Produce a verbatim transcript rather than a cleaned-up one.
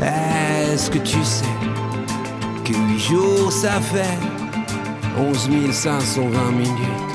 Est-ce que tu sais que huit jours ça fait onze mille cinq cent vingt minutes?